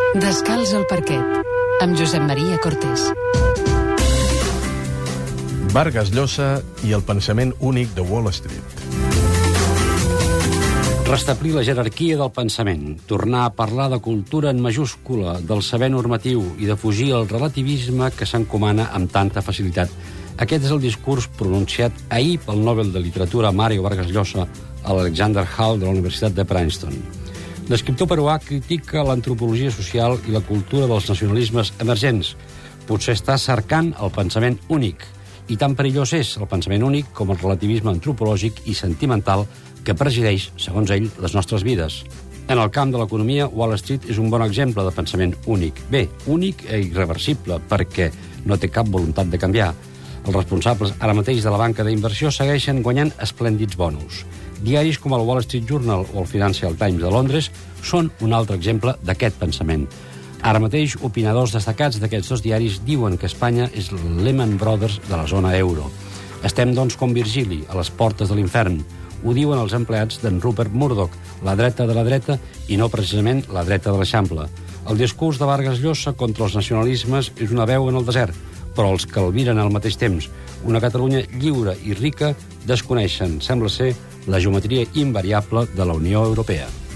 Descalç al parquet, amb Josep Maria Cortés. Vargas Llosa i el pensament únic de Wall Street. Restablir la jerarquia del pensament, tornar a parlar de cultura en majúscula, del saber normatiu i de fugir al relativisme que s'encomana amb tanta facilitat. Aquest és el discurs pronunciat ahir pel Nobel de Literatura Mario Vargas Llosa a l'Alexander Hall de la Universitat de Princeton. L'escriptor peruà critica l'antropologia social i la cultura dels nacionalismes emergents. Potser està cercant el pensament únic, i tan perillós és el pensament únic com el relativisme antropològic i sentimental que presideix, segons ell, les nostres vides. En el camp de l'economia, Wall Street és un bon exemple de pensament únic. Bé, únic i irreversible, perquè no té cap voluntat de canviar. Els responsables ara mateix de la banca d'inversió segueixen guanyant esplèndids bonus. Diaris com el Wall Street Journal o el Financial Times de Londres són un altre exemple d'aquest pensament. Ara mateix, opinadors destacats d'aquests dos diaris diuen que Espanya és el Lehman Brothers de la zona euro. Estem, doncs, com Virgili, a les portes de l'infern. Ho diuen els empleats d'en Rupert Murdoch, la dreta de la dreta i no precisament la dreta de l'Eixample. El discurs de Vargas Llosa contra els nacionalismes és una veu en el desert, però els que el miren al mateix temps, una Catalunya lliure i rica, desconeixen, sembla ser, la geometria invariable de la Unió Europea.